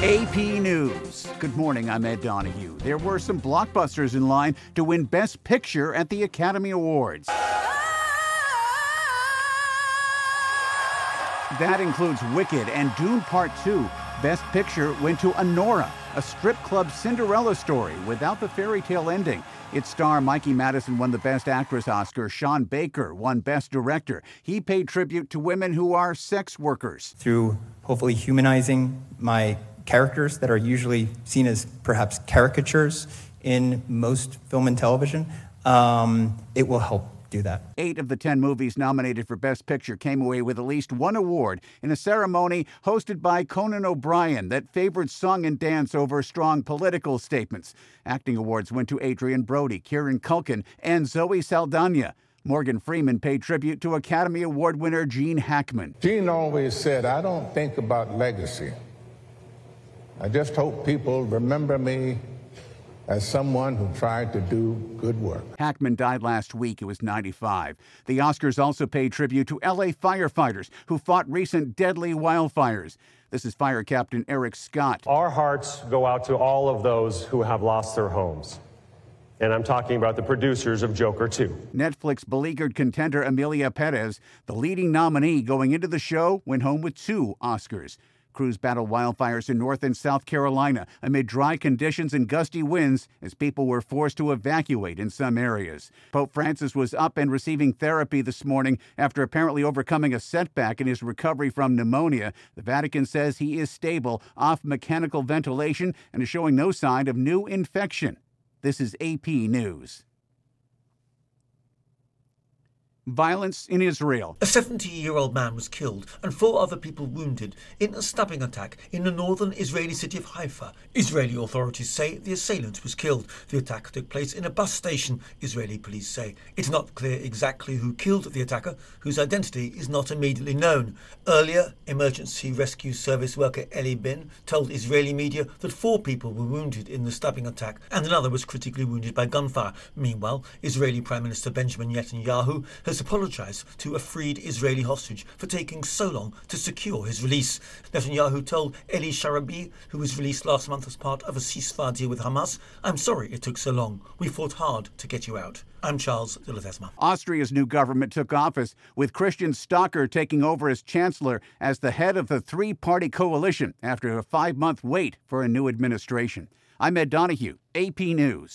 AP News. Good morning, I'm Ed Donahue. There were some blockbusters in line to win Best Picture at the Academy Awards. That includes Wicked and Dune Part 2. Best Picture went to Anora, a strip club Cinderella story without the fairy tale ending. Its star Mikey Madison won the Best Actress Oscar. Sean Baker won Best Director. He paid tribute to women who are sex workers. Through hopefully humanizing my characters that are usually seen as perhaps caricatures in most film and television, it will help do that. 8 of the 10 movies nominated for Best Picture came away with at least one award in a ceremony hosted by Conan O'Brien that favored song and dance over strong political statements. Acting awards went to Adrian Brody, Kieran Culkin, and Zoe Saldana. Morgan Freeman paid tribute to Academy Award winner Gene Hackman. Gene always said, "I don't think about legacy. I just hope people remember me as someone who tried to do good work." Hackman died last week. He was 95. The Oscars also paid tribute to LA firefighters who fought recent deadly wildfires. This is Fire Captain Eric Scott. Our hearts go out to all of those who have lost their homes. And I'm talking about the producers of Joker 2. Netflix beleaguered contender Emilia Perez, the leading nominee going into the show, went home with 2 Oscars. Crews battled wildfires in North and South Carolina amid dry conditions and gusty winds as people were forced to evacuate in some areas. Pope Francis was up and receiving therapy this morning after apparently overcoming a setback in his recovery from pneumonia. The Vatican says he is stable, off mechanical ventilation, and is showing no sign of new infection. This is AP News. Violence in Israel. A 70-year-old man was killed and 4 other people wounded in a stabbing attack in the northern Israeli city of Haifa. Israeli authorities say the assailant was killed. The attack took place in a bus station, Israeli police say. It's not clear exactly who killed the attacker, whose identity is not immediately known. Earlier, emergency rescue service worker Eli Bin told Israeli media that 4 people were wounded in the stabbing attack and another was critically wounded by gunfire. Meanwhile, Israeli Prime Minister Benjamin Netanyahu has apologised to a freed Israeli hostage for taking so long to secure his release. Netanyahu told Eli Sharabi, who was released last month as part of a ceasefire deal with Hamas, "I'm sorry it took so long. We fought hard to get you out." I'm Charles de Ledesma. Austria's new government took office with Christian Stocker taking over as chancellor as the head of the 3-party coalition after a 5-month wait for a new administration. I'm Ed Donahue, AP News.